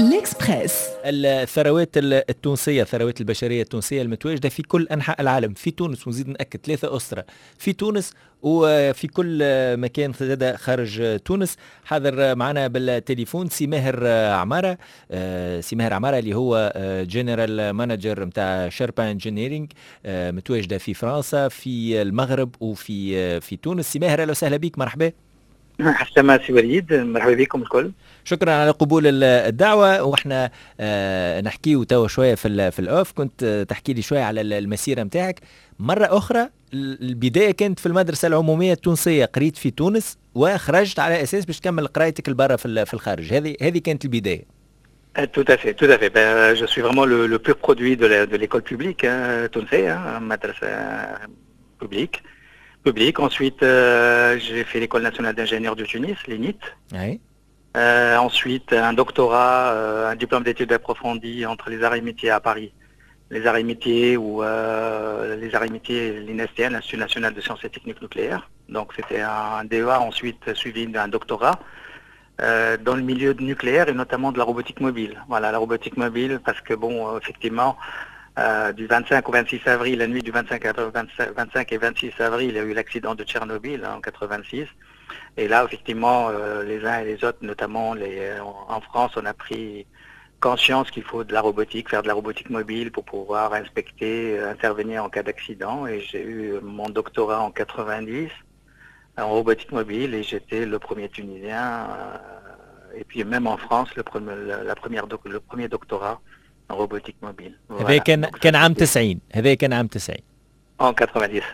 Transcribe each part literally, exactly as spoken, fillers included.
الإكسبريس. الثروات التونسية، الثروات البشرية التونسية المتواجدة في كل أنحاء العالم، في تونس، ونزيد نأكد ثلاثة أسرة في تونس وفي كل مكان زاد خارج تونس. حاضر معنا بالتليفون سي ماهر عمارة، سي ماهر عمارة اللي هو جنرال مانجر متاع شيربا انجينيرينج، متواجدة في فرنسا، في المغرب، وفي في تونس. سي ماهر، أهلا وسهلا بك، مرحبا. حسنا سي وليد، مرحبا بكم الكل. شكرا على قبول الدعوة. واحنا آه نحكيه توا شوية في في الأوف. كنت آه تحكي لي شوية على المسيرة متاعك. مرة أخرى البداية كانت في المدرسة العمومية التونسية، قريت في تونس وخرجت على أساس باش تكمل قرايتك البرة في في الخارج. هذه هذه كانت البداية. Tout à fait, tout à fait. Ben, je suis vraiment le, le pur produit de, la, de l'école publique hein, tunisienne, hein, madrasa publique. publique. Ensuite, euh, j'ai fait l'école nationale d'ingénieurs de Tunis, l'I N I T. Oui. Euh, ensuite, un doctorat, euh, un diplôme d'études approfondies entre les arts et métiers à Paris. Les arts et métiers ou euh, les arts et métiers, l'I N S T N, l'Institut national de sciences et techniques nucléaires. Donc c'était un D E A ensuite suivi d'un doctorat euh, dans le milieu nucléaire et notamment de la robotique mobile. Voilà, la robotique mobile parce que bon, effectivement, Euh, du vingt-cinq au vingt-six avril, la nuit du vingt-cinq, vingt-cinq et vingt-six avril, il y a eu l'accident de Tchernobyl hein, en quatre-vingt-six. Et là, effectivement, euh, les uns et les autres, notamment les, en France, on a pris conscience qu'il faut de la robotique, faire de la robotique mobile pour pouvoir inspecter, intervenir en cas d'accident. Et j'ai eu mon doctorat en quatre-vingt-dix en robotique mobile et j'étais le premier Tunisien. Euh, et puis même en France, le premier, la première, le premier doctorat robotique mobile. هذا كان كان عام تسعين. هذا كان عام تسعين. en quatre-vingt-dix.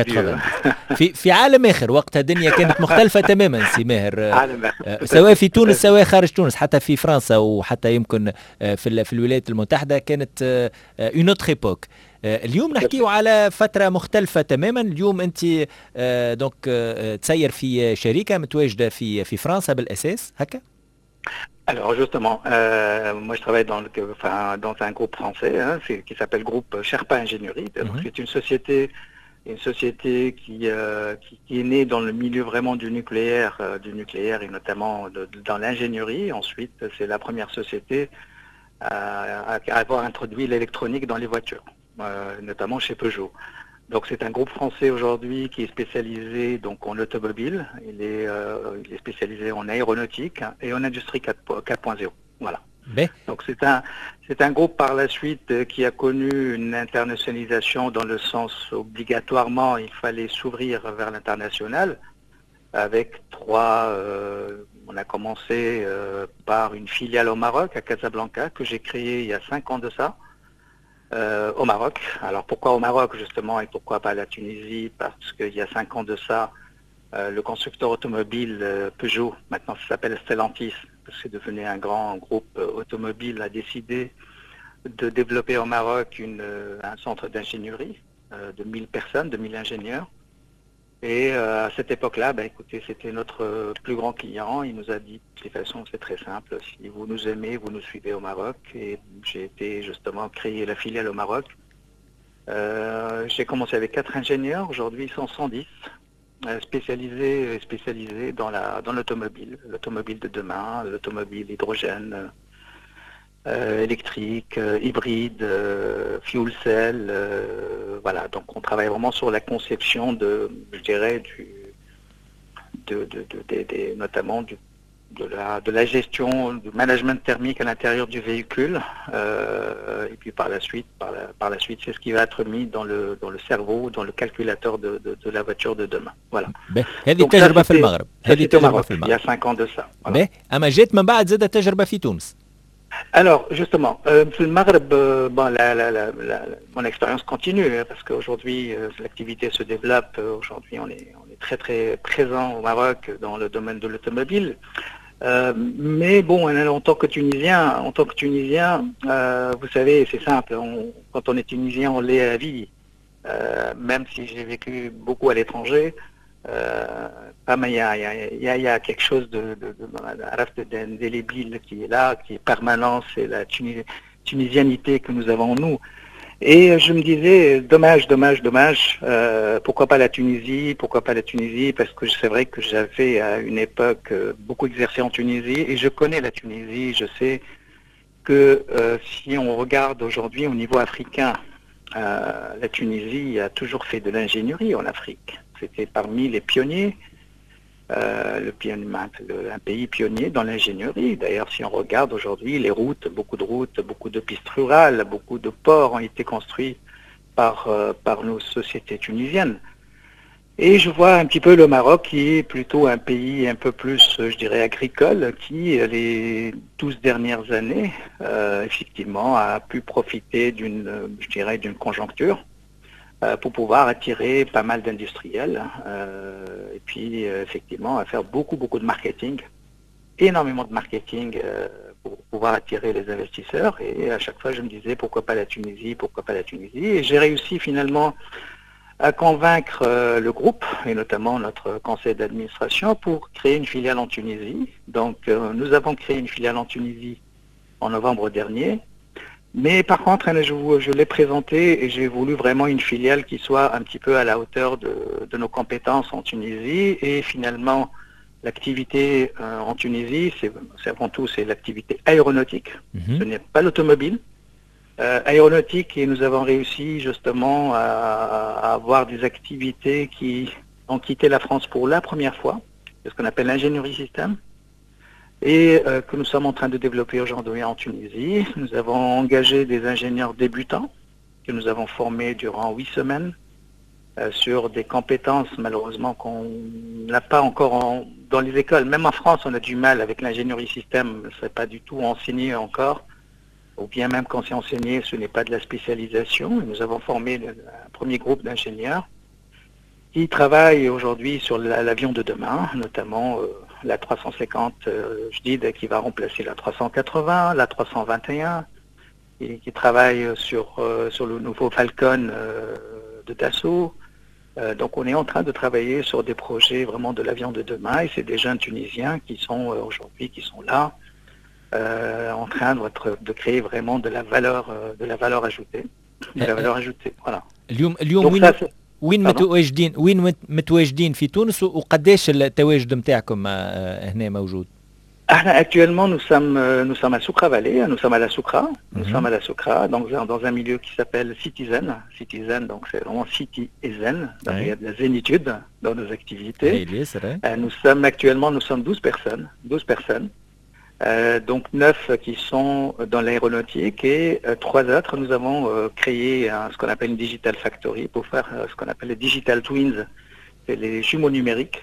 في في عالم اخر، وقتها الدنيا كانت مختلفه تماما سي ماهر، سواء في تونس سواء خارج تونس، حتى في فرنسا وحتى يمكن في في الولايات المتحده كانت اون اوتر ايبوك. اليوم نحكيو على فتره مختلفه تماما. اليوم انت دونك تسير في شركه متواجده في في فرنسا بالاساس هكا. Alors justement, euh, moi je travaille dans, le, enfin, dans un groupe français hein, qui s'appelle Groupe Sherpa Ingénierie. Donc, mm-hmm. C'est une société, une société qui, euh, qui, qui est née dans le milieu vraiment du nucléaire, euh, du nucléaire et notamment de, de, dans l'ingénierie. Ensuite, c'est la première société à, à avoir introduit l'électronique dans les voitures, euh, notamment chez Peugeot. Donc c'est un groupe français aujourd'hui qui est spécialisé donc en automobile, il est, euh, il est spécialisé en aéronautique et en industrie quatre point zéro. Voilà. Mais... Donc c'est un c'est un groupe par la suite qui a connu une internationalisation dans le sens obligatoirement il fallait s'ouvrir vers l'international avec trois. Euh, on a commencé euh, par une filiale au Maroc à Casablanca que j'ai créée il y a cinq ans de ça. Euh, au Maroc. Alors pourquoi au Maroc justement et pourquoi pas la Tunisie? Parce qu'il y a cinq ans de ça, euh, le constructeur automobile euh, Peugeot, maintenant ça s'appelle Stellantis, parce que c'est devenu un grand groupe euh, automobile, a décidé de développer au Maroc une, euh, un centre d'ingénierie euh, de mille personnes, de mille ingénieurs. Et euh, à cette époque-là, ben, écoutez, c'était notre plus grand client. Il nous a dit, de toute façon, c'est très simple. Si vous nous aimez, vous nous suivez au Maroc. Et j'ai été justement créer la filiale au Maroc. Euh, j'ai commencé avec quatre ingénieurs. Aujourd'hui, ils sont cent dix, euh, spécialisés, spécialisés dans la dans l'automobile, l'automobile de demain, l'automobile hydrogène. Euh, électrique, euh, hybride, euh, fuel cell, euh, voilà. Donc on travaille vraiment sur la conception de, je dirais, du, de, de, de, de, de notamment du, de la de la gestion, du management thermique à l'intérieur du véhicule. Euh, et puis par la suite, par la, par la suite, c'est ce qui va être mis dans le dans le cerveau, dans le calculateur de, de, de la voiture de demain. Voilà. هذه تجربة في المغرب. هذه تجربة في المغرب. Il y a cinq ans de ça. Voilà. أما جيت من بعد زادت تجربة في تونس. Alors, justement, euh, le Maghreb, euh, bon, la, la, la, la, mon expérience continue, hein, parce qu'aujourd'hui, euh, l'activité se développe. Euh, aujourd'hui, on est, on est très, très présent au Maroc dans le domaine de l'automobile. Euh, mais bon, en tant que Tunisien, en tant que Tunisien, euh, vous savez, c'est simple. On, quand on est Tunisien, on l'est à la vie. Euh, même si j'ai vécu beaucoup à l'étranger, euh, il y a, y, a, y a quelque chose de, de, de, d'indélébile qui est là, qui est permanent, c'est la tunis, tunisianité que nous avons en nous. Et je me disais, dommage, dommage, dommage, euh, pourquoi pas la Tunisie, pourquoi pas la Tunisie, parce que c'est vrai que j'avais à une époque beaucoup exercé en Tunisie, et je connais la Tunisie, je sais que euh, si on regarde aujourd'hui au niveau africain, euh, la Tunisie a toujours fait de l'ingénierie en Afrique. C'était parmi les pionniers, euh, le, le, un pays pionnier dans l'ingénierie. D'ailleurs, si on regarde aujourd'hui les routes, beaucoup de routes, beaucoup de pistes rurales, beaucoup de ports ont été construits par, euh, par nos sociétés tunisiennes. Et je vois un petit peu le Maroc qui est plutôt un pays un peu plus, je dirais, agricole, qui, les douze dernières années, euh, effectivement, a pu profiter d'une, je dirais, d'une conjoncture euh, pour pouvoir attirer pas mal d'industriels euh, et puis, euh, effectivement, à faire beaucoup, beaucoup de marketing, énormément de marketing euh, pour pouvoir attirer les investisseurs. Et à chaque fois, je me disais, pourquoi pas la Tunisie, pourquoi pas la Tunisie. Et j'ai réussi finalement à convaincre euh, le groupe, et notamment notre conseil d'administration, pour créer une filiale en Tunisie. Donc, euh, nous avons créé une filiale en Tunisie en novembre dernier. Mais par contre, je, je l'ai présenté et j'ai voulu vraiment une filiale qui soit un petit peu à la hauteur de, de nos compétences en Tunisie. Et finalement, l'activité euh, en Tunisie, c'est, c'est avant tout c'est l'activité aéronautique. Mm-hmm. Ce n'est pas l'automobile. Euh, aéronautique, et nous avons réussi justement à, à avoir des activités qui ont quitté la France pour la première fois, c'est ce qu'on appelle l'ingénierie système, et euh, que nous sommes en train de développer aujourd'hui en Tunisie. Nous avons engagé des ingénieurs débutants que nous avons formés durant huit semaines euh, sur des compétences malheureusement qu'on n'a pas encore en, dans les écoles. Même en France, on a du mal avec l'ingénierie système, ce n'est pas du tout enseigné encore. Ou bien même quand c'est enseigné, ce n'est pas de la spécialisation. Nous avons formé le, un premier groupe d'ingénieurs qui travaillent aujourd'hui sur la, l'avion de demain, notamment euh, la trois cent cinquante euh, J D I D qui va remplacer la trois cent quatre-vingts, la trois cent vingt et un, et qui travaillent sur, euh, sur le nouveau Falcon euh, de Dassault. Euh, donc on est en train de travailler sur des projets vraiment de l'avion de demain, et c'est des jeunes Tunisiens qui sont euh, aujourd'hui, qui sont là, Euh, en train de, de créer vraiment de la valeur, euh, de la valeur ajoutée, de la valeur ajoutée, voilà. اليوم اليوم وين وين متواجدين وين متواجدين في تونس وقداش التواجد نتاعكم هنا موجود؟ احنا actuellement nous sommes nous sommes à Soukra Valley, nous sommes à la Soukra, nous mm-hmm. sommes à la Soukra, donc dans un milieu qui s'appelle Citizen, Citizen, donc c'est vraiment City et Zen, donc il y a de la zénitude dans nos activités. Euh, nous sommes actuellement nous sommes douze personnes, douze personnes. Euh, donc neuf qui sont dans l'aéronautique et euh, trois autres, nous avons euh, créé un, ce qu'on appelle une Digital Factory pour faire euh, ce qu'on appelle les Digital Twins, c'est les jumeaux numériques,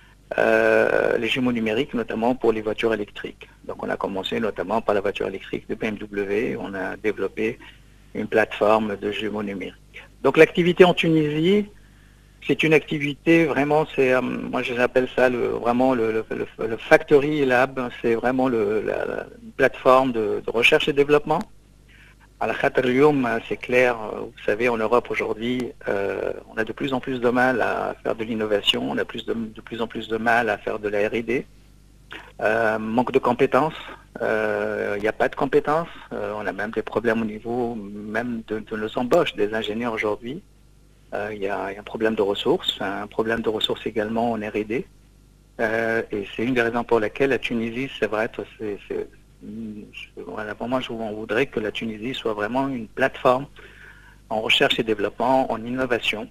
euh, les jumeaux numériques notamment pour les voitures électriques. Donc on a commencé notamment par la voiture électrique de B M W, on a développé une plateforme de jumeaux numériques. Donc l'activité en Tunisie, c'est une activité vraiment, c'est euh, moi j'appelle ça le, vraiment le, le, le, le Factory Lab, c'est vraiment le, la, la plateforme de, de recherche et développement. À la Khatarlium, c'est clair, vous savez, en Europe aujourd'hui, euh, on a de plus en plus de mal à faire de l'innovation, on a plus de, de plus en plus de mal à faire de la R et D. Euh, manque de compétences, il euh, n'y a pas de compétences, euh, on a même des problèmes au niveau même de, de nos embauches des ingénieurs aujourd'hui. Il euh, y, y a un problème de ressources, un problème de ressources également en R et D. Euh, et c'est une des raisons pour laquelle la Tunisie, c'est vrai, c'est, c'est, voilà, pour moi, je, on voudrait que la Tunisie soit vraiment une plateforme en recherche et développement, en innovation,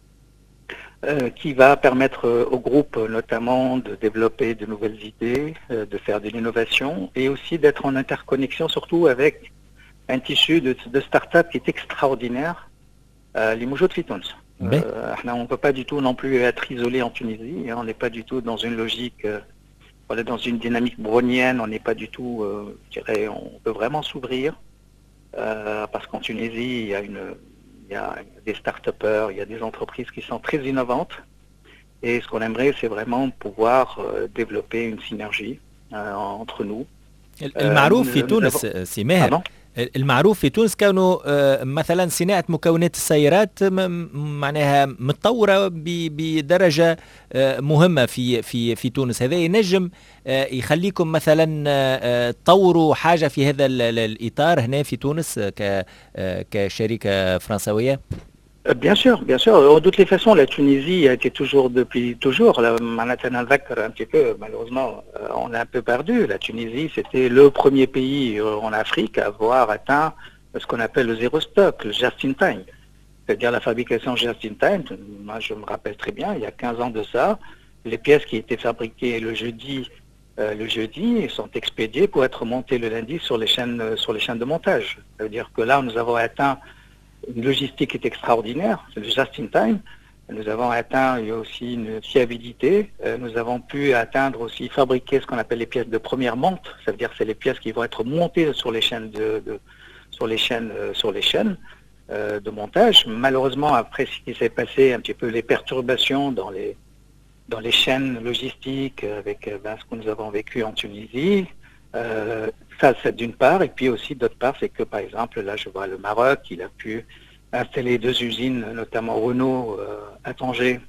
euh, qui va permettre au groupe notamment de développer de nouvelles idées, euh, de faire de l'innovation, et aussi d'être en interconnexion, surtout avec un tissu de, de start-up qui est extraordinaire. Euh, les Moujoud Fitons. Euh, on ne peut pas du tout non plus être isolé en Tunisie. Hein, on n'est pas du tout dans une logique, euh, voilà, dans une dynamique brownienne. On n'est pas du tout, euh, je dirais, on peut vraiment s'ouvrir euh, parce qu'en Tunisie, il y a une, il y a des start-upers, il y a des entreprises qui sont très innovantes. Et ce qu'on aimerait, c'est vraiment pouvoir euh, développer une synergie euh, entre nous. المعروف في تونس سي ماهر، المعروف في تونس كانوا مثلا صناعة مكونات السيارات معناها متطورة بدرجة مهمة في في في تونس. هذا ينجم يخليكم مثلا تطوروا حاجة في هذا الإطار هنا في تونس كشركة فرنسوية؟ Euh, Bien sûr, bien sûr. De toutes les façons, la Tunisie a été toujours, depuis toujours, là, Manhattan al-Vakr, un petit peu, malheureusement, euh, on a un peu perdu. La Tunisie, c'était le premier pays euh, en Afrique à avoir atteint ce qu'on appelle le zéro stock, le just in time. C'est-à-dire la fabrication just in time. Moi, je me rappelle très bien, il y a quinze ans de ça, les pièces qui étaient fabriquées le jeudi, euh, le jeudi sont expédiées pour être montées le lundi sur les chaînes, euh, sur les chaînes de montage. Ça veut dire que là, nous avons atteint une logistique qui est extraordinaire, c'est le just in time. Nous avons atteint il y a aussi une fiabilité. Euh, nous avons pu atteindre aussi, fabriquer ce qu'on appelle les pièces de première monte. Ça veut dire que c'est les pièces qui vont être montées sur les chaînes de, de sur les chaînes, euh, sur les chaînes euh, de montage. Malheureusement, après ce qui s'est passé, un petit peu les perturbations dans les dans les chaînes logistiques avec euh, ben, ce que nous avons vécu en Tunisie. Euh, ça, c'est d'une part, et puis aussi d'autre part, c'est que par exemple, là, je vois le Maroc, il a pu installer deux usines, notamment Renault euh, à Tanger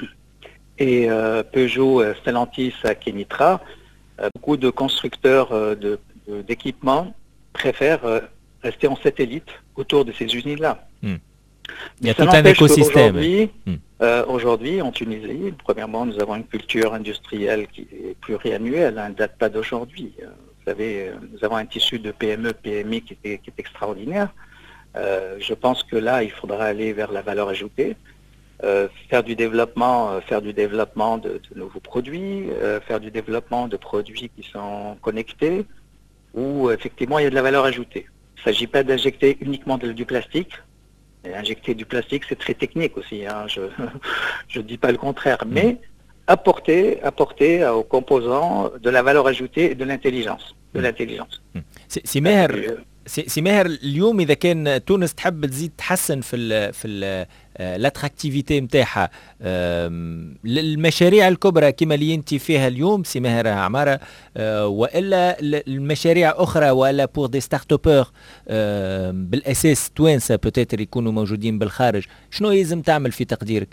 et euh, Peugeot euh, Stellantis à Kenitra. Euh, beaucoup de constructeurs euh, de, de, d'équipements préfèrent euh, rester en satellite autour de ces usines-là. Hmm. Il Mais y a ça tout un n'empêche écosystème. qu'aujourd'hui, Hmm. euh, aujourd'hui, en Tunisie, premièrement, nous avons une culture industrielle qui est pluriannuelle, elle ne date pas d'aujourd'hui. Euh, Vous savez, euh, nous avons un tissu de P M E, P M I qui est, qui est extraordinaire. Euh, je pense que là, il faudra aller vers la valeur ajoutée, euh, faire du développement, euh, faire du développement de, de nouveaux produits, euh, faire du développement de produits qui sont connectés, où effectivement il y a de la valeur ajoutée. Il ne s'agit pas d'injecter uniquement de- du plastique. Et injecter du plastique, c'est très technique aussi, hein, je ne dis pas le contraire, mais apporter, apporter aux composants de la valeur ajoutée et de l'intelligence. De l'intelligence. سي سي ماهر Euh, سي سي ماهر اليوم اذا كان تونس تحب تزيد تحسن في ال في ال الاتراكتيفيتي نتاعها المشاريع الكبرى كما اللي انت فيها اليوم سي ماهر عماره آه، والا ال- المشاريع اخرى ولا بور دي ستارت ابور بالاساس توانسه بوتيتر يكونوا موجودين بالخارج شنو يلزم تعمل في تقديرك؟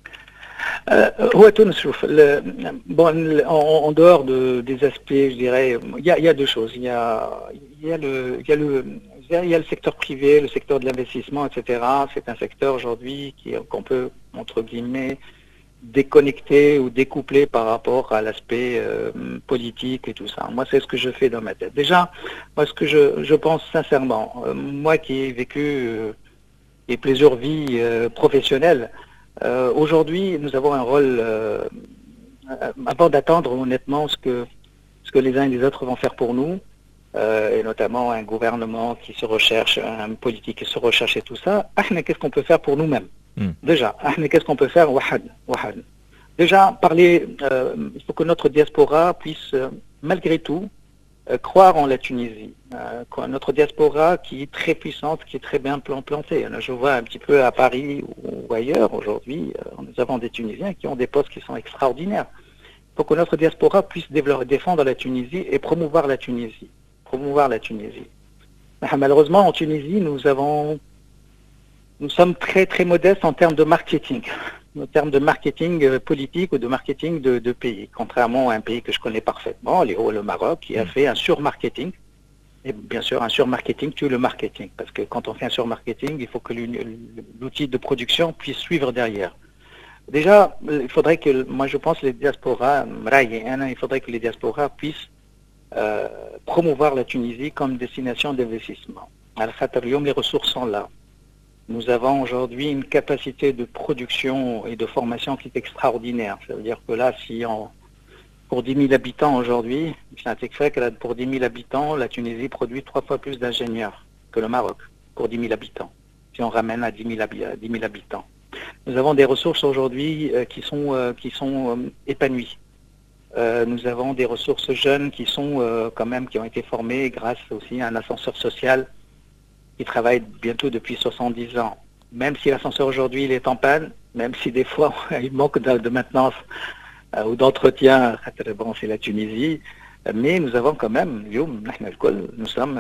Euh, ouais, Tounes, شوف, le- bon, le- en, en dehors de, des aspects, je dirais, il y a, il y a deux choses. Il y a, il y a le, il y a le, il y a le secteur privé, le secteur de l'investissement, et cetera. C'est un secteur aujourd'hui qui, qu'on peut, entre guillemets, déconnecter ou découpler par rapport à l'aspect euh, politique et tout ça. Moi, c'est ce que je fais dans ma tête. Déjà, moi, ce que je, je pense sincèrement, euh, moi qui ai vécu euh, et plusieurs vies euh, professionnelles, Euh, aujourd'hui, nous avons un rôle, euh, avant d'attendre honnêtement ce que, ce que les uns et les autres vont faire pour nous, euh, et notamment un gouvernement qui se recherche, un politique qui se recherche et tout ça, ahna, qu'est-ce qu'on peut faire pour nous-mêmes? Mm. Déjà, ahna, qu'est-ce qu'on peut faire? Wahad, wahad. Déjà, parler, euh, il faut que notre diaspora puisse, euh, malgré tout, euh, croire en la Tunisie. Euh, quoi, notre diaspora qui est très puissante, qui est très bien plan- plantée. Là, je vois un petit peu à Paris ou, ou ailleurs aujourd'hui, euh, nous avons des Tunisiens qui ont des postes qui sont extraordinaires. Il faut que notre diaspora puisse développer, défendre la Tunisie et promouvoir la Tunisie. Promouvoir la Tunisie. Ah, malheureusement, en Tunisie, nous avons, nous sommes très très modestes en termes de marketing. En termes de marketing euh, politique ou de marketing de, de pays, contrairement à un pays que je connais parfaitement, le, le Maroc, qui a fait un surmarketing. Et bien sûr, un surmarketing tue le marketing, parce que quand on fait un surmarketing, il faut que l'outil de production puisse suivre derrière. Déjà, il faudrait que, moi je pense, les diasporas, il faudrait que les diasporas puissent euh, promouvoir la Tunisie comme destination d'investissement. Al-Khatar, les ressources sont là. Nous avons aujourd'hui une capacité de production et de formation qui est extraordinaire. Ça veut dire que là, si on, pour dix mille habitants aujourd'hui, pour dix mille habitants, la Tunisie produit trois fois plus d'ingénieurs que le Maroc, pour dix mille habitants, si on ramène à dix mille habitants. Nous avons des ressources aujourd'hui euh, qui sont, euh, qui sont euh, épanouies. Euh, nous avons des ressources jeunes qui sont euh, quand même, qui ont été formées grâce aussi à un ascenseur social qui travaille bientôt depuis soixante-dix ans. Même si l'ascenseur aujourd'hui il est en panne, même si des fois il manque de, de maintenance euh, ou d'entretien, bon, c'est la Tunisie, mais nous avons quand même, nous sommes,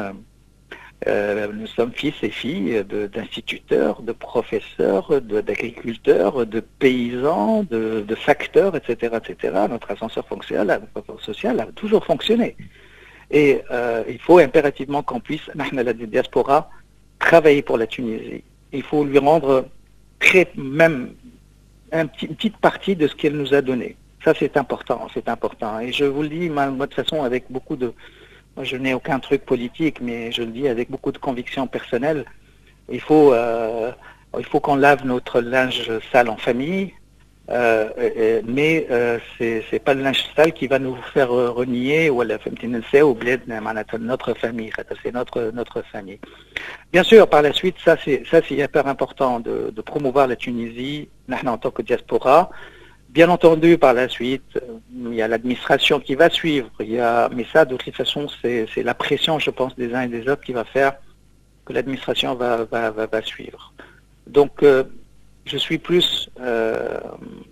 euh, nous sommes fils et filles d'instituteurs, de, de professeurs, d'agriculteurs, de, de paysans, de, de facteurs, et cetera, et cetera. Notre ascenseur social, social a toujours fonctionné. Et euh, il faut impérativement qu'on puisse, la diaspora, travailler pour la Tunisie. Il faut lui rendre très, même un petit, une petite partie de ce qu'elle nous a donné. Ça, c'est important, c'est important. Et je vous le dis, moi, de toute façon, avec beaucoup de... Moi, je n'ai aucun truc politique, mais je le dis avec beaucoup de conviction personnelle. Il faut, euh, il faut qu'on lave notre linge sale en famille, euh, et, mais euh, c'est, c'est pas le linge sale qui va nous faire renier ou la ou notre famille. C'est notre notre famille. Bien sûr, par la suite, ça c'est ça c'est hyper important de, de promouvoir la Tunisie, en tant que diaspora. Bien entendu, par la suite, il y a l'administration qui va suivre. Il y a, mais ça, de toute façon, c'est, c'est la pression, je pense, des uns et des autres qui va faire que l'administration va, va, va, va suivre. Donc, euh, je suis plus, euh,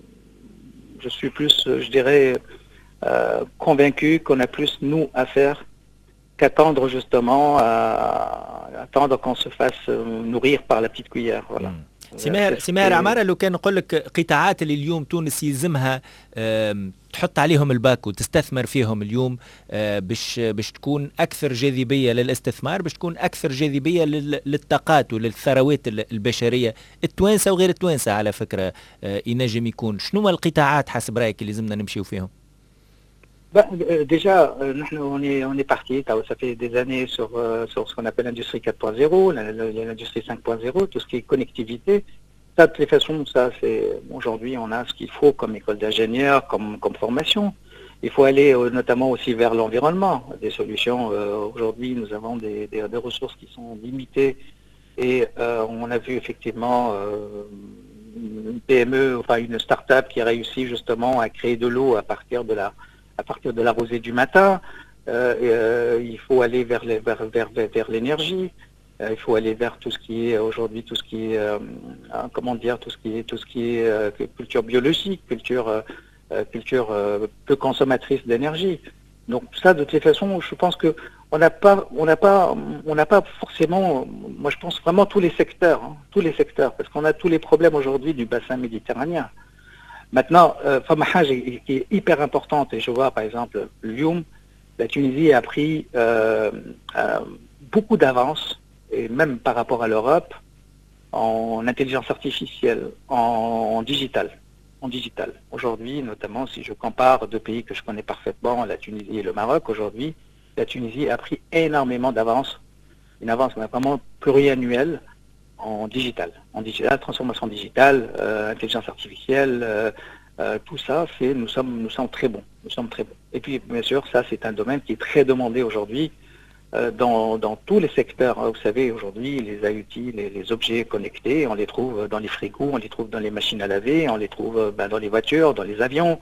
je suis plus, je dirais, euh, convaincu qu'on a plus, nous, à faire qu'attendre, justement, à, attendre qu'on se fasse nourrir par la petite cuillère. Voilà. Mm. سماهر سماهر عمارة، لو كان نقول لك قطاعات اللي اليوم تونس يلزمها تحط عليهم الباك وتستثمر فيهم اليوم باش باش تكون أكثر جاذبية للاستثمار، باش تكون أكثر جاذبية للطاقات وللثروات البشرية التوانسة وغير التوانسة على فكرة ينجم يكون. شنو القطاعات حسب رأيك اللي لازمنا نمشيو فيهم؟ Ben, euh, déjà, euh, on est on est parti. Ça fait des années sur euh, sur ce qu'on appelle l'industrie quatre point zéro, l'industrie cinq point zéro, tout ce qui est connectivité. Ça, de toute façon, ça c'est aujourd'hui on a ce qu'il faut comme école d'ingénieur, comme comme formation. Il faut aller euh, notamment aussi vers l'environnement. Des solutions. Euh, aujourd'hui, nous avons des, des des ressources qui sont limitées et euh, on a vu effectivement euh, une P M E, enfin une start-up qui a réussi justement à créer de l'eau à partir de la à partir de la rosée du matin. Euh, euh, il faut aller vers, les, vers, vers, vers l'énergie. Euh, il faut aller vers tout ce qui est aujourd'hui, tout ce qui est, euh, comment dire, tout ce qui est, tout ce qui est euh, culture biologique, culture, euh, culture euh, peu consommatrice d'énergie. Donc ça, de toute façon, je pense que on n'a pas, on n'a pas, on n'a pas forcément. Moi, je pense vraiment tous les secteurs, hein, tous les secteurs, parce qu'on a tous les problèmes aujourd'hui du bassin méditerranéen. Maintenant, euh, qui est hyper importante, et je vois par exemple Lyoum, la Tunisie a pris euh, euh, beaucoup d'avance, et même par rapport à l'Europe, en intelligence artificielle, en, en digital. En digital. Aujourd'hui, notamment, si je compare deux pays que je connais parfaitement, la Tunisie et le Maroc, aujourd'hui, la Tunisie a pris énormément d'avance, une avance vraiment pluriannuelle, en digital, en digital, transformation digitale, euh, intelligence artificielle, euh, euh, tout ça, c'est nous sommes nous sommes très bons, nous sommes très bons. Et puis bien sûr, ça c'est un domaine qui est très demandé aujourd'hui euh, dans dans tous les secteurs. Hein. Vous savez, aujourd'hui, les IoT, les, les objets connectés, on les trouve dans les frigos, on les trouve dans les machines à laver, on les trouve ben, dans les voitures, dans les avions.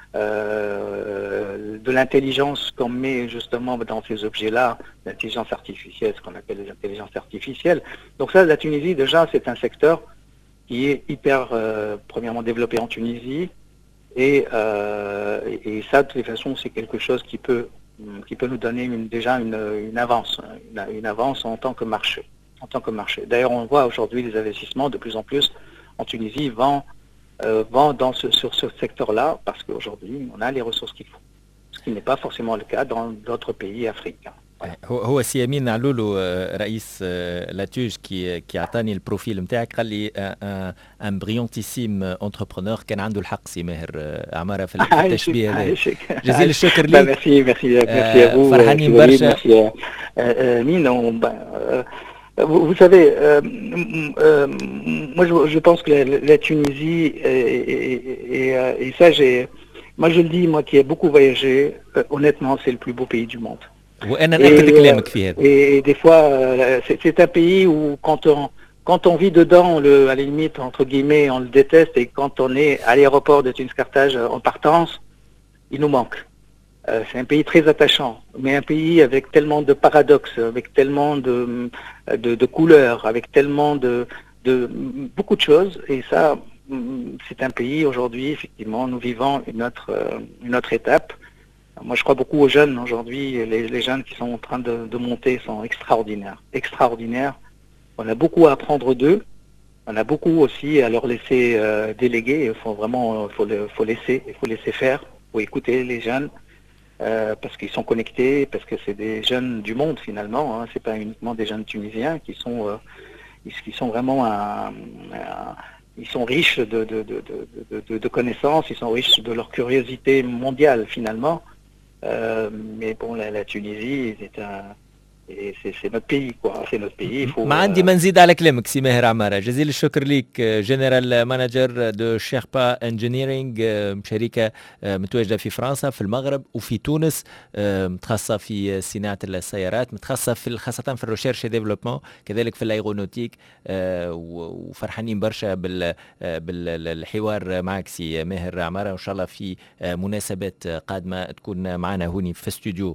Euh, de l'intelligence qu'on met justement dans ces objets-là, l'intelligence artificielle, ce qu'on appelle les intelligences artificielles. Donc ça, la Tunisie, déjà, c'est un secteur qui est hyper, euh, premièrement, développé en Tunisie. Et, euh, et, et ça, de toute façon, c'est quelque chose qui peut, qui peut nous donner une, déjà une, une avance, une, une avance en tant que marché. En tant que marché. D'ailleurs, on voit aujourd'hui les investissements de plus en plus en Tunisie vont Euh, vont dans ce, sur ce secteur-là, parce qu'aujourd'hui, on a les ressources qu'il faut. Ce qui n'est pas forcément le cas dans d'autres pays africains. هو هو سي امين علولو رئيس لاتوج كي كي عطاني البروفيل نتاعك، قال لي ان بريونتيسيم انتربرونور. كان عنده الحق سي ماهر عماره في التشبيه هذا. جزيل الشكر لك. ميرسي ميرسي ميرسي. فرحانين برشا. مين Vous, vous savez, euh, euh, moi je, je pense que la, la Tunisie, et, et, et, et ça j'ai, moi je le dis, moi qui ai beaucoup voyagé, euh, honnêtement c'est le plus beau pays du monde. Et, et des fois, euh, c'est, c'est un pays où quand on, quand on vit dedans, on le, à la limite, entre guillemets, on le déteste, et quand on est à l'aéroport de Tunis-Carthage en partance, il nous manque. Euh, c'est un pays très attachant, mais un pays avec tellement de paradoxes, avec tellement de, de, de couleurs, avec tellement de, de beaucoup de choses. Et ça, c'est un pays aujourd'hui, effectivement, nous vivons une autre, une autre étape. Moi, je crois beaucoup aux jeunes aujourd'hui. Les, les jeunes qui sont en train de, de monter sont extraordinaires, extraordinaires. On a beaucoup à apprendre d'eux. On a beaucoup aussi à leur laisser euh, déléguer. Il faut vraiment, faut le, faut laisser, il faut laisser faire, il faut écouter les jeunes. Euh, parce qu'ils sont connectés, parce que c'est des jeunes du monde finalement, hein, c'est pas uniquement des jeunes tunisiens qui sont, euh, qui sont vraiment un, un, ils sont riches de, de, de, de, de, de connaissances, ils sont riches de leur curiosité mondiale finalement. Euh, mais bon, la, la Tunisie, c'est un, c'est notre pays, quoi. C'est notre pays. Il faut, ما عندي ما نزيد على كلامك سي ماهر عمارة. جزيل الشكر ليك، جنرال مانجر دو شيربا انجينيرينج، شركة متواجدة في فرنسا، في المغرب وفي تونس، متخصصة في صناعة السيارات، متخصصة في خاصة في الريشيرش ديفلوبمون، كذلك في الايغونوتيك، وفرحانين برشا بال بالحوار معك سي ماهر عمارة، وان شاء الله في مناسبات قادمة تكون معنا هوني في استوديو